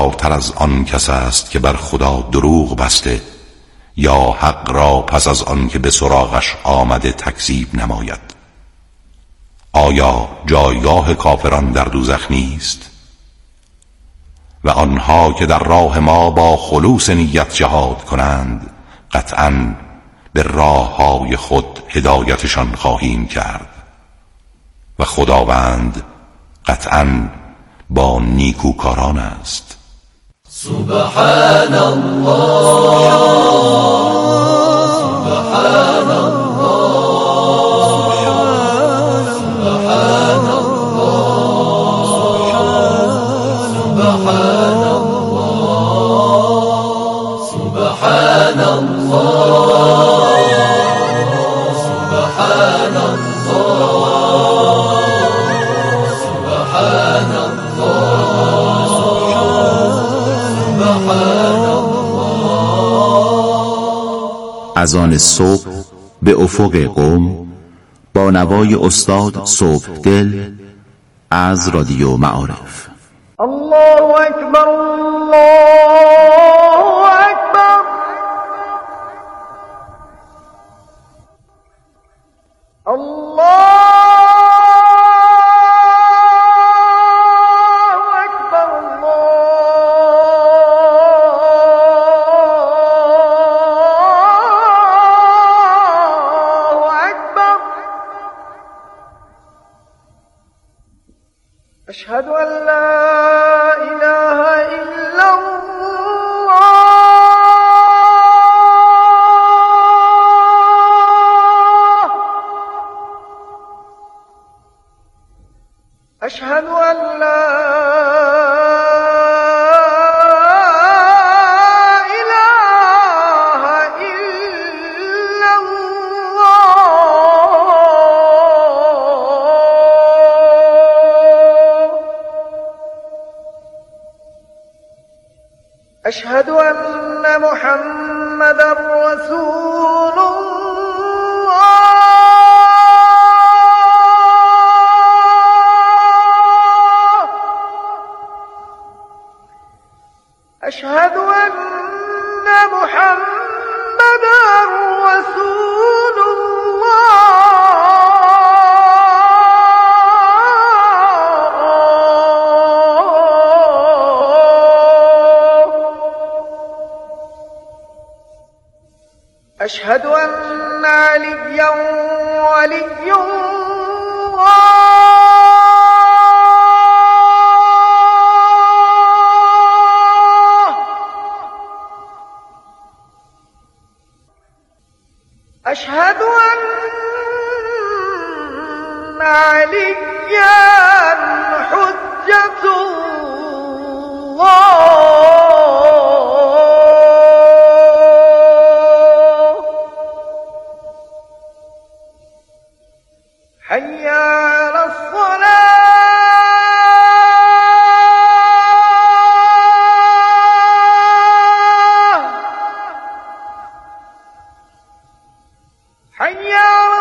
تر از آن کس است که بر خدا دروغ بسته، یا حق را پس از آن که به سراغش آمده تکذیب نماید. آیا جایگاه کافران در دوزخ نیست؟ و آنها که در راه ما با خلوص نیت جهاد کنند، قطعاً به راه‌های خود هدایتشان خواهیم کرد و خداوند قطعاً با نیکوکاران است. سبحان الله، سبحان الله، سبحان الله، سبحان الله، سبحان الله، سبحان الله، سبحان از آن صبح به افق قم با نوای استاد صبحدل از رادیو معارف. الله اکبر، الله اکبر، الله أشهد أن لا إله إلا الله، أشهد أن لا إله إلا الله، أشهد أن محمدا رسول الله، أشهد أن محمدا رسول أشهد أن عليا ولي الله، أشهد أن عليا حجة الله، حي على الصلاة، حي على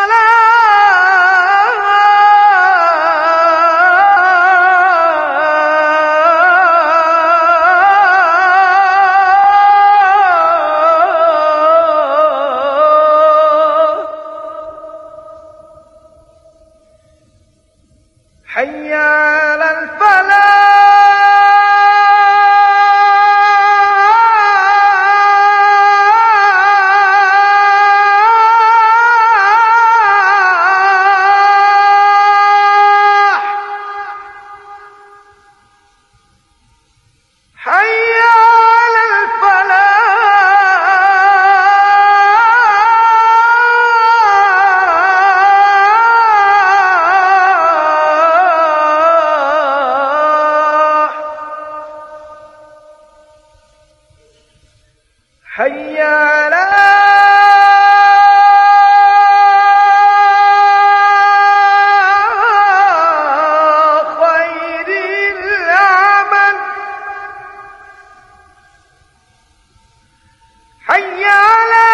الصلاة، حي على الفلاح، حي على الفلاح، حي على خير العمل، حي على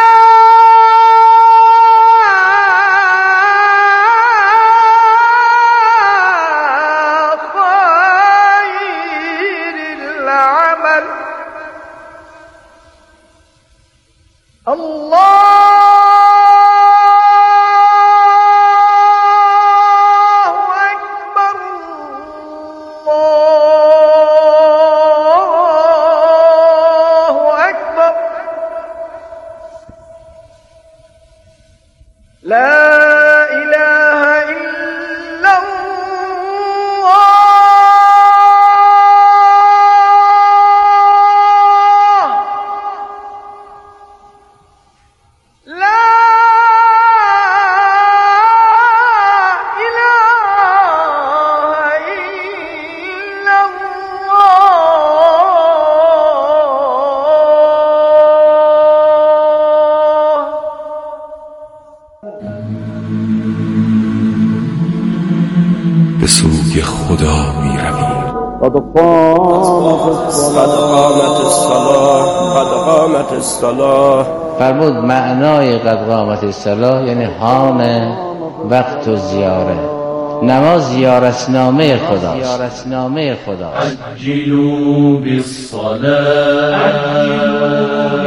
خير العمل. العمل الله أكبر الله أكبر لا إله إلا الله لا إله إلا به سوی خدا می رویم. قد قامت الصلاة. فرمود معنای قد قامت الصلاة یعنی حان وقت و زیاره. نماز زیارتنامه خداست. عجلوا بالصلاة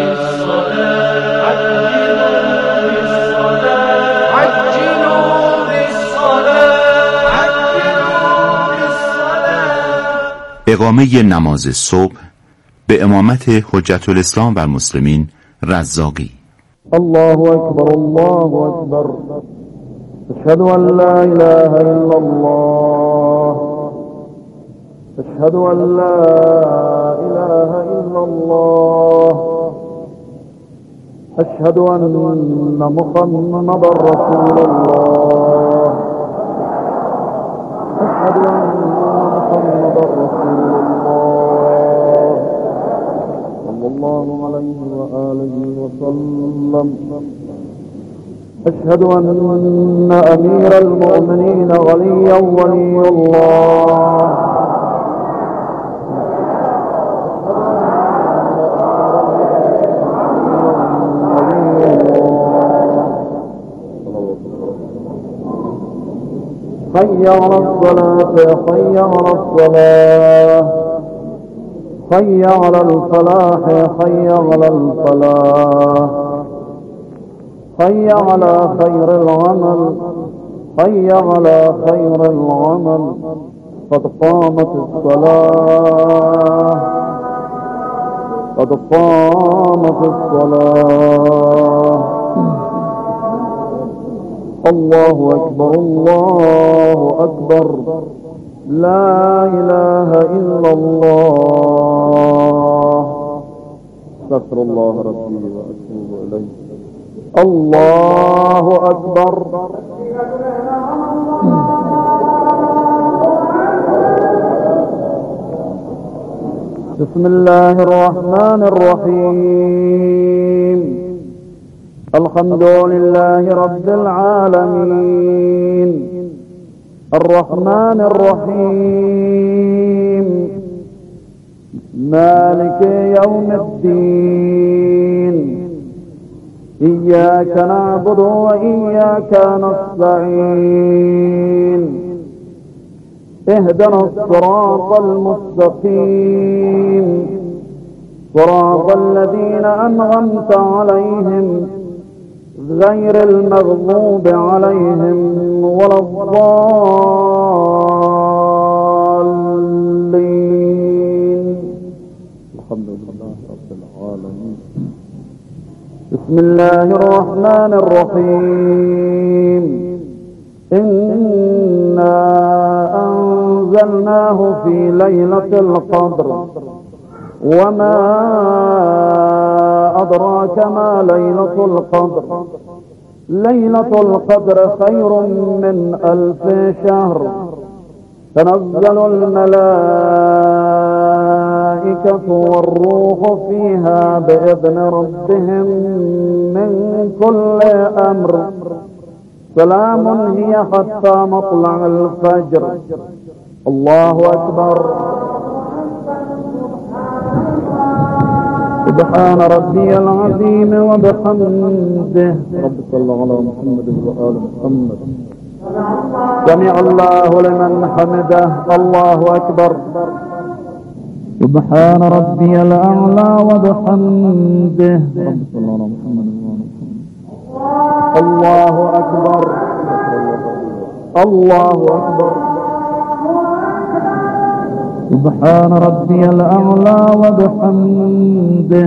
اقامه نماز صبح به امامت حجت الاسلام و المسلمین رزاقی. الله أكبر الله أكبر أشهد أن لا إله إلا الله أشهد أن لا إله إلا الله أشهد أن محمدا رسول الله أشهد أن محمدا رسول الله صلى الله عليه وآله وسلم أشهد أن أمير المؤمنين ولي الله حي على الصلاة حي على الصلاة حي على الفلاح حي على الفلاح حي على خير العمل حي على خير العمل قد قامت الصلاة قد قامت الصلاة الله أكبر الله أكبر لا إله إلا الله استغفر الله ربي وأتوب إليه الله أكبر بسم الله الرحمن الرحيم الحمد لله رب العالمين الرحمن الرحيم مالك يوم الدين إياك نعبد وإياك نستعين اهدنا الصراط المستقيم صراط الذين أنعمت عليهم غير المغضوب عليهم ولا الضالين الحمد لله رب العالمين بسم الله الرحمن الرحيم إنا أنزلناه في ليلة القدر وما أدراك ما ليلة القدر ليلة القدر خير من 1000 شهر تنزل الملائكة والروح فيها بإذن ربهم من كل أمر سلام هي حتى مطلع الفجر الله أكبر سبحان ربي العظيم وبحمده رب صلى على محمد وآل محمد سمع الله لمن حمده الله أكبر سبحان ربي الأعلى وبحمده. الله أكبر الله أكبر. سبحان ربي الأعلى وبحمده.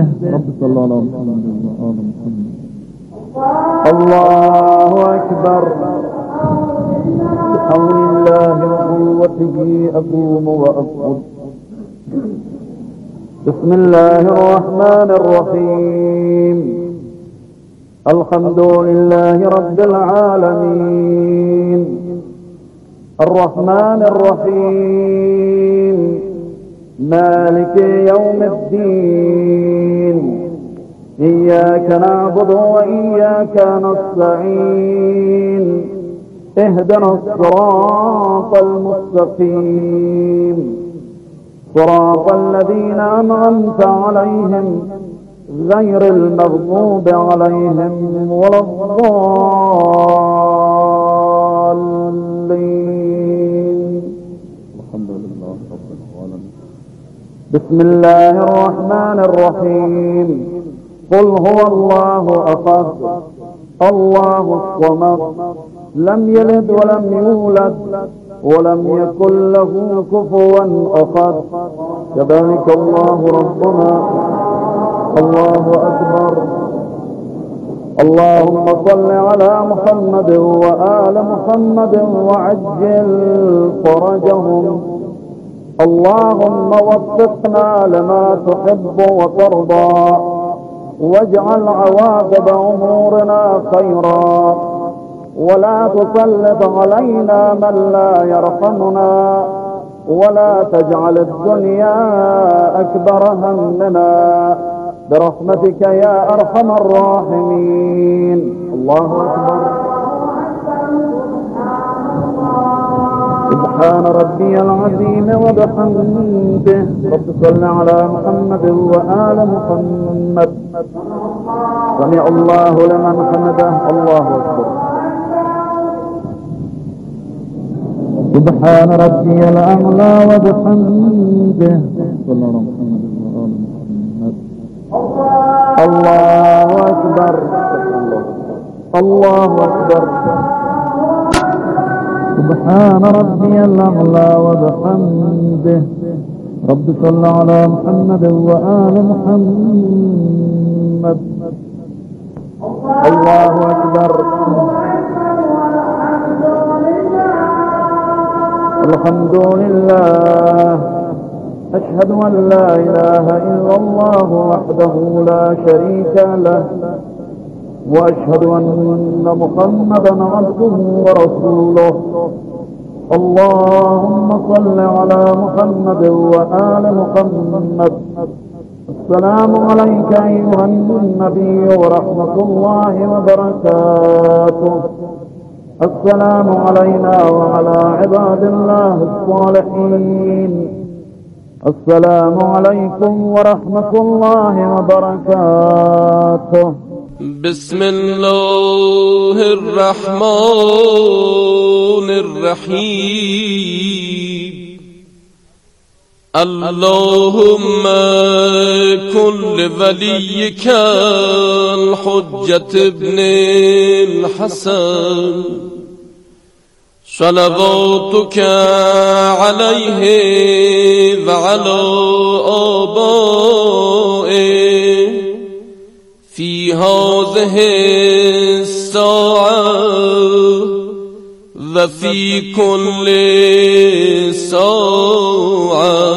الله أكبر. بحول الله وقوته أقوم وأصعد. بسم الله الرحمن الرحيم. الحمد لله رب العالمين الرحمن الرحيم مالك يوم الدين. إياك نعبد وإياك نستعين. اهدنا الصراط المستقيم صراط الذين أنعمت عليهم غير المغضوب عليهم ولا الضالين. الحمد لله رب العالمين. بسم الله الرحمن الرحيم. قل هو الله أحد الله الصمد لم يلد ولم يولد ولم يكن له كفوا أحد. كذلك الله ربنا. الله أكبر. اللهم صل على محمد وآل محمد وعجل فرجهم. اللهم وفقنا لما تحب وترضى واجعل عواقب أمورنا خيرا ولا تسلط علينا من لا يرحمنا ولا تجعل الدنيا أكبر همنا برحمتك يا أرحم الراحمين. الله أكبر. سبحان ربي العظيم وبحمده. رب صل على محمد وآل محمد. سمع الله لمن حمده. الله أكبر. سبحان ربي الأعلى وبحمده. الله أكبر. الله أكبر. سبحان ربي الأعلى وبحمده. رب صل على محمد وآل محمد. الله أكبر. الحمد لله. أشهد أن لا إله إلا الله وحده لا شريك له وأشهد أن محمدا عبده ورسوله. اللهم صل على محمد وآل محمد. السلام عليك أيها النبي ورحمة الله وبركاته. السلام علينا وعلى عباد الله الصالحين. السلام عليكم ورحمة الله وبركاته. بسم الله الرحمن الرحيم. اللهم كن لوليك الحجة ابن الحسن صلواتك عليه وعلى آبائه في هذه الساعة وفي كل ساعة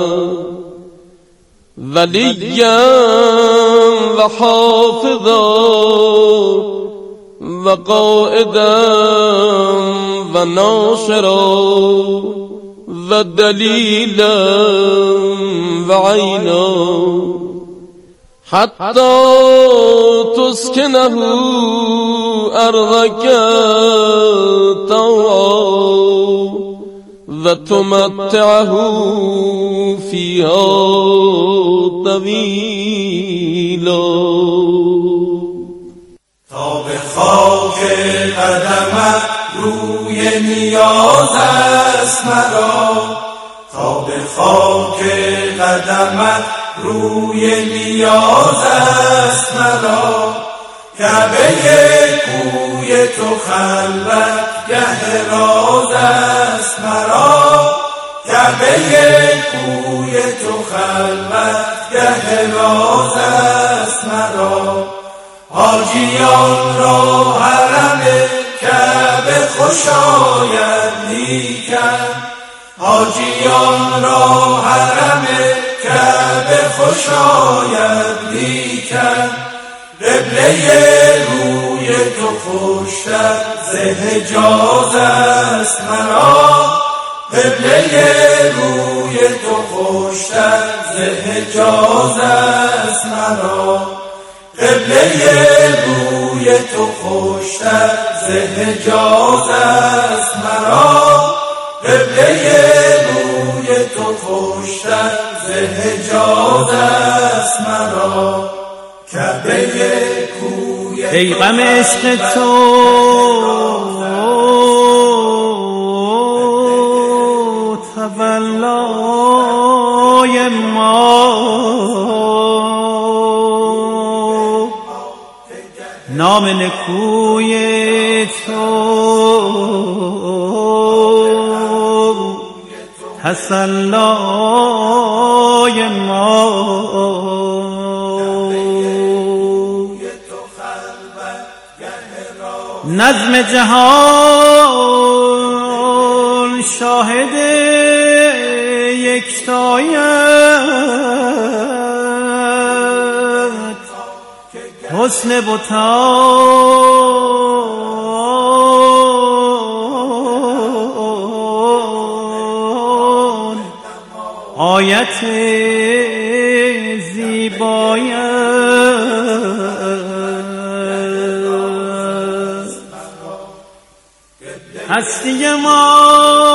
وليا وحافظا وقائدا وناصرا ودليلا وعينا حتى تسكنه أرضك طوعا وتمتعه فيها طويلا. تا به خاک قدمت روی نیاز است مرا تا به خاک قدمت روی نیاز است مرا. کعبه کوی تو خلوت گه راز است مرا. کعبه کوی تو خلوت گه راز است مرا. حاجیان را حرم کعبه خوش آید لیکن، حاجیان را حرم کعبه خوش آید لیکن، قبله روی تو خوشتر ز حجاز است مرا. قبله روی تو خوشتر ز حجاز است مرا. قبله روی تو خوشتر ز حجاز است مرا. قبله روی تو خوشتر ز حجاز است مرا. کعبه کوی ای غم عشق تو تولای ما، نام نکوی تو تسلای ما. نظم جهان شاهد یکتایت، حسن بتان آیت زیبایت. هستی ما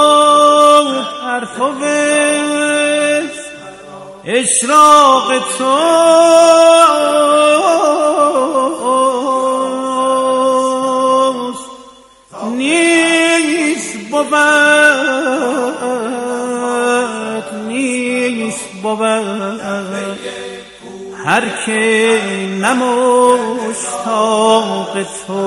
پرتو اشراق توست، نیست بود هر که نمشتاق تو.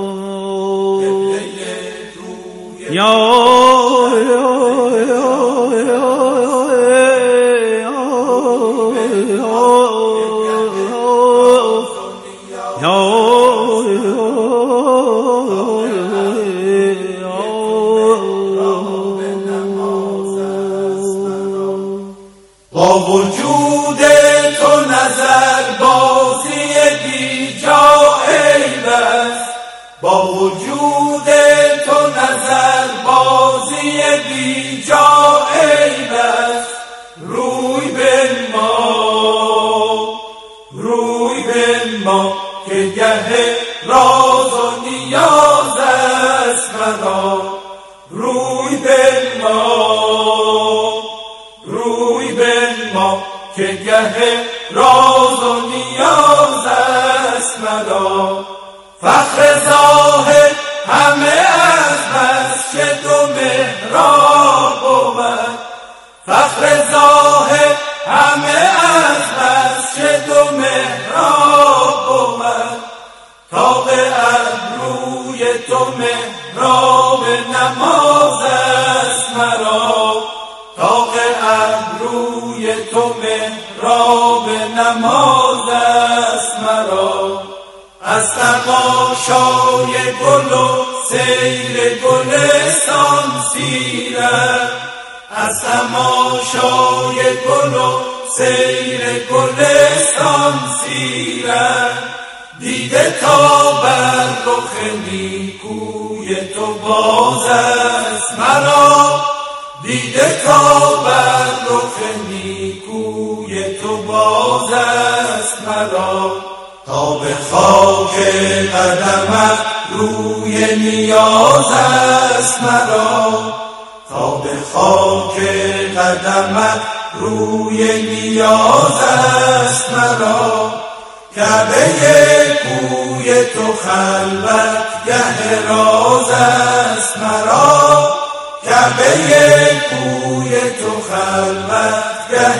با وجود تو نظر بازی بی جا عیب است. با وجود تو نظر بازی بی جا عیب است. روی بنما که گه راز و نیاز است مرا. روی بنما که گه راز و نیاز است مرا. فخر ظاهر همه از مسجد و محراب بود. فخر ظاهر همه از مسجد و محراب بود. طاق ابروی تو محراب نماز است مرا. طاق ابروی تو محراب نماز است مرا. از تماشای گل و سیر گلستان سیرت، از تماشای گل و سیر گلستان سیرت، دیده تا بر رخ نیکوی تو باز است مرا. دیده تا بر رخ نیکوی تو باز است مرا. تا به خاک قدمت روی نیاز است مرا. تا به خاک قدمت روی نیاز است مرا. کعبه کوی تو خلوت گه راز است مرا. کعبه کوی تو خلوت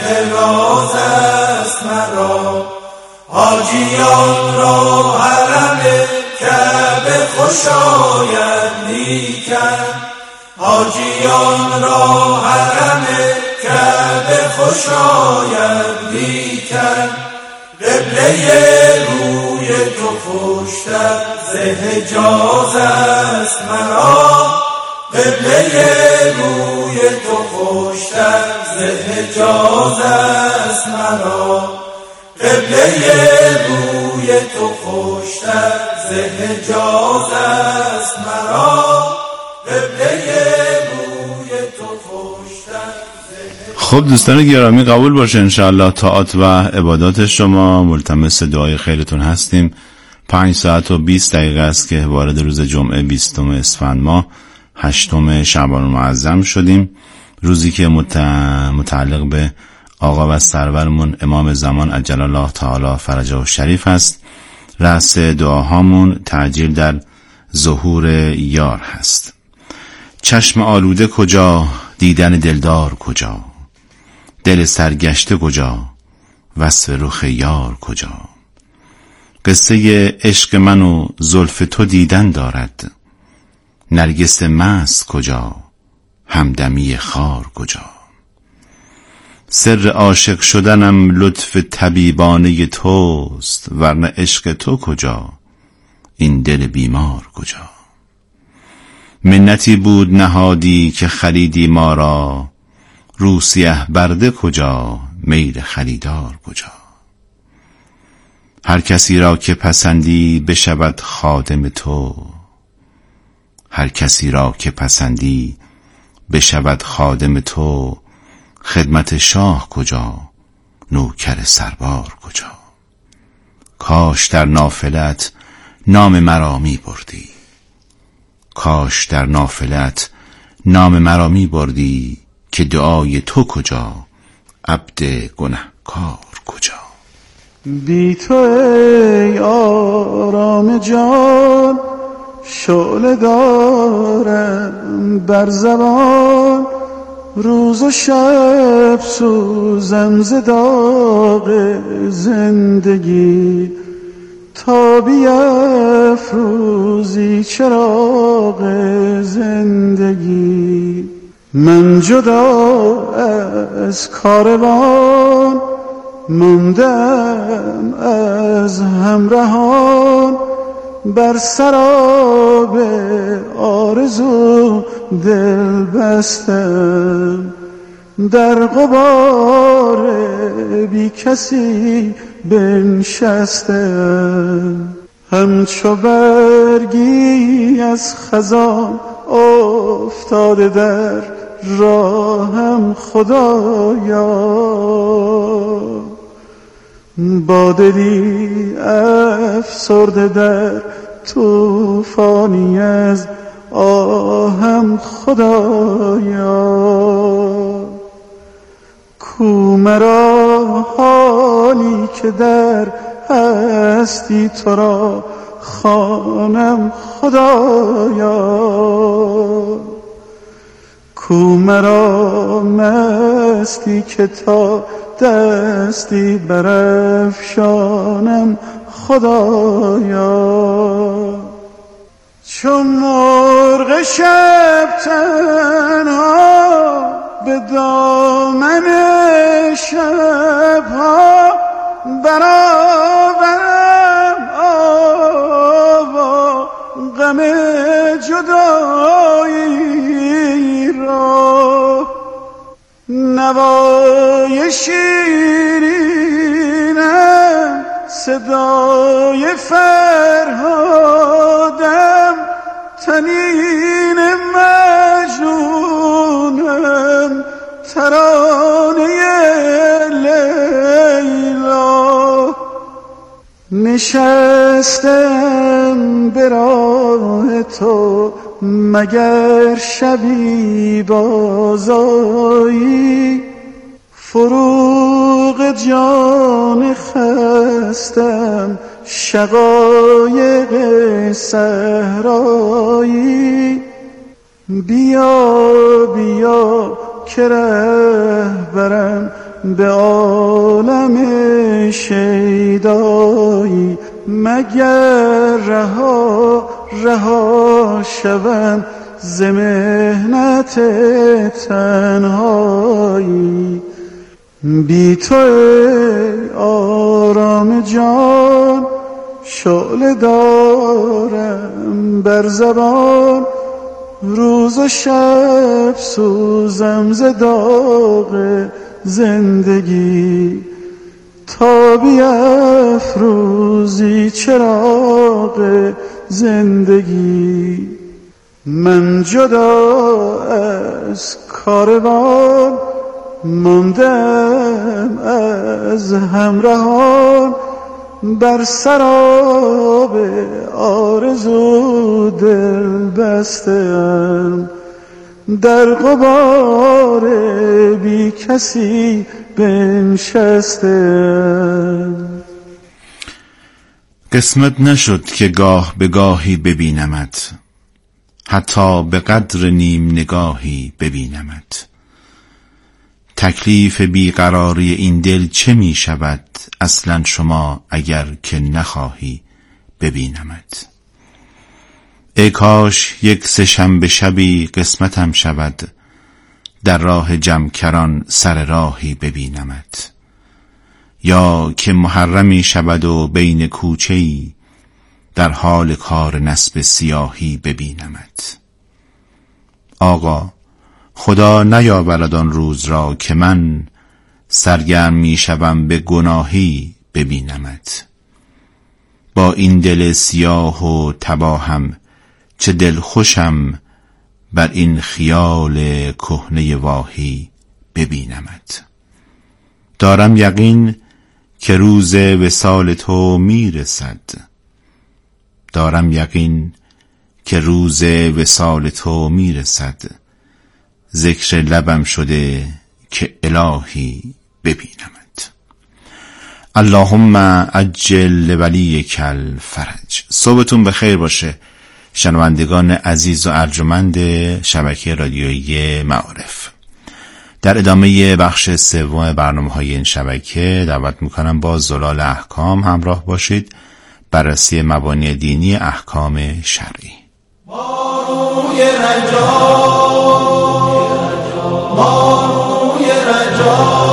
راز است مرا. حاجیان را حرم کعبه خوش آید لیکن، حاجیان را حرم کعبه خوش آید لیکن، قبله روی تو خوشتر ز حجاز است مرا. قبله روی تو خوشتر ز حجاز است مرا. قبله روی تو خوشتر ز حجاز است مرا. قبله روی تو خوشتر. خب دوستان گرامی، قبول باشه انشاءالله طاعات و عبادات شما. ملتمس دعای خیرتون هستیم. 5 ساعت و 20 دقیقه است که وارد روز جمعه 20 اسفند ماه 8 شعبان المعظم شدیم، روزی که متعلق به آقا و سرورمون امام زمان عجل الله تعالی فرجه شریف است. رأس دعاهامون تعجیل در ظهور یار هست. چشم آلوده کجا، دیدن دلدار کجا، دل سرگشته کجا، وصف رخ یار کجا. قصه عشق من و زلف تو دیدن دارد، نرگس مست کجا، همدمی خار کجا. سر عاشق شدنم لطف طبیبانه توست، ورنه عشق تو کجا، این دل بیمار کجا. منتی بود نهادی که خریدی ما را، روسیه برده کجا، میل خریدار کجا. هر کسی را که پسندی بشود خادم تو، هر کسی را که پسندی بشود خادم تو. خدمت شاه کجا، نوکر سربار کجا. کاش در نافلت نام مرا می بردی، کاش در نافلت نام مرا می بردی، که دعای تو کجا، عبد گنهکار کجا. بی تو ای آرام جان، شعله دارم بر زبان. روز و شب سوزم ز داغ زندگی، تا بیفروزی چراغ زندگی. من جدا از کاروان ماندم از همراهان، بر سراب آرزو دل بستم. در غبار بی کسی بنشستم. همچو برگی از خزان افتاده در راهم خدایا، با دلی افسرده در طوفانی از آهم خدایا. کو مرا حالی که در هستی تو را خوانم خدایا. کو مرا مستی که تا دستی برافشانم خدایا. چون مرغ شب تنها به دامن شبها برآورم آوا غم جدایی را. نوای شیرینم صدای فرهادم، تنین مجنونم ترانه لیلا. نشستم به راه تو مگر شبی بازایی، فروغ جان خستم شقایق صحرایی. بیا بیا که رهبرم به عالم شیدایی، مگر رها شوم ز محنت تنهایی. بی تو ای آرام جان، شعله دارم بر زبان، روز و شب سوزم ز داغ زندگی. تا بیفروزی چراغ زندگی، من جدا از کاروان ماندم از همراهان، بر سراب آرزو دل بستم، در غبار بی کسی بنشستم. قسمت نشد که گاه به گاهی ببینمت، حتی به قدر نیم نگاهی ببینمت. تکلیف بیقراری این دل چه می شود اصلا شما اگر که نخواهی ببینمت. ای کاش یک سه‌شنبه شبی قسمتم شود، در راه جمکران سر راهی ببینمت. یا که محرمی شود و بین کوچه‌ای، در حال کار نسب سیاهی ببینمت. آقا خدا نیاورد آن روز را که من سرگرم می شوم به گناهی ببینمت. با این دل سیاه و تباهم چه دل خوشم بر این خیال کهنه واهی ببینمت. دارم یقین که روز وصال تو می رسد، دارم یقین که روز وصال تو می رسد. ذکر لبم شده که الهی ببینمت. اللهم عجل لولیک الفرج. صبحتون بخیر باشه شنوندگان عزیز و ارجمند شبکه رادیویی معارف. در ادامه بخش سوم برنامه‌های این شبکه دعوت میکنم با زلال احکام همراه باشید، بررسی مبانی دینی احکام شرعی. ماروی رجا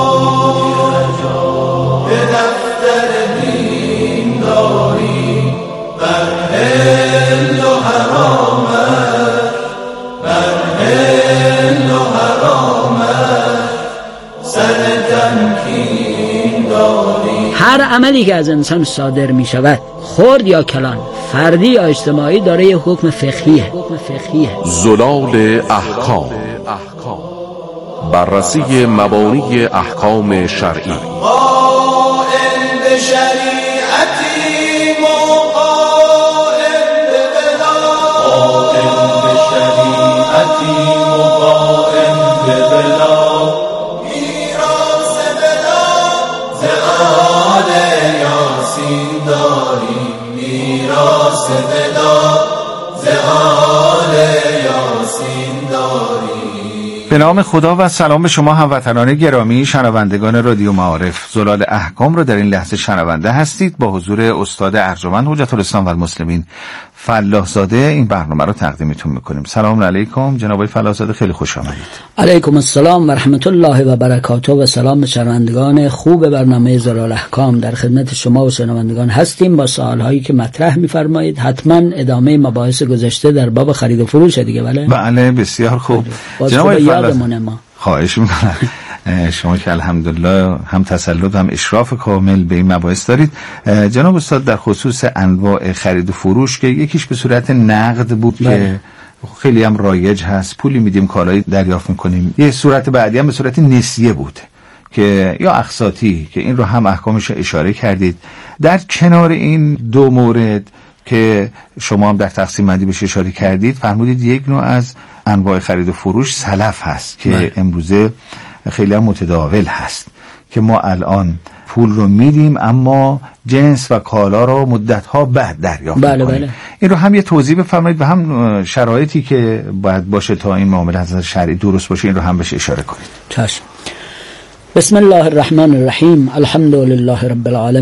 به دفتر دین داری، بر حل و حرامت، بر حل و حرامت سر تمکین داری. هر عملی که از انسان صادر می شود، خرد یا کلان، فردی یا اجتماعی، داره یه حکم فقهیه. زلال احکام، بررسی مبانی احکام شرعی. قائل به شریعتی مقائل به بلا، قائل به شریعتی مقائل به بلا. میراث بلا ز آل یاسین داریم، میراث بلا ز آل یاسین داریم. به نام خدا و سلام به شما هموطنان گرامی شنوندگان رادیو معارف. زلال احکام رو در این لحظه شنونده هستید. با حضور استاد ارجمند حجت الاسلام و المسلمین فلاح زاده این برنامه رو تقدیمتون میکنیم. سلام علیکم جناب فلاح زاده، خیلی خوش آمدید. علیکم السلام و رحمت الله و برکاته و سلام به شنوندگان خوب برنامه زلال احکام. در خدمت شما و شنوندگان هستیم با سوالهایی که مطرح میفرمایید. حتما ادامه مباحث گذشته در باب خرید و فروش دیگه. بله بسیار خوب جناب یادمونه ما. خواهش میکنم. شما که الحمدلله هم تسلط هم اشراف کامل به این مباحث دارید. جناب استاد در خصوص انواع خرید و فروش که یکیش به صورت نقد بود که خیلی هم رایج هست، پولی میدیم کالایی دریافت میکنیم، یه صورت بعدی هم به صورت نسیه بود که یا اقساطی که این رو هم احکامش اشاره کردید. در کنار این دو مورد که شما هم در تقسیم بندی بهش اشاره کردید، فرمودید یک نوع از انواع خرید و فروش سلف هست که امروزه خیلی هم متداول هست که ما الان پول رو میدیم اما جنس و کالا رو مدت‌ها بعد دریافت می‌کنیم. این رو هم یه توضیح بفرمایید و هم شرایطی که باید باشه تا این معامله از نظر شرعی درست باشه این رو هم بهش اشاره کنید. چشم. بسم الله الرحمن الرحیم. الحمد لله رب العالمین.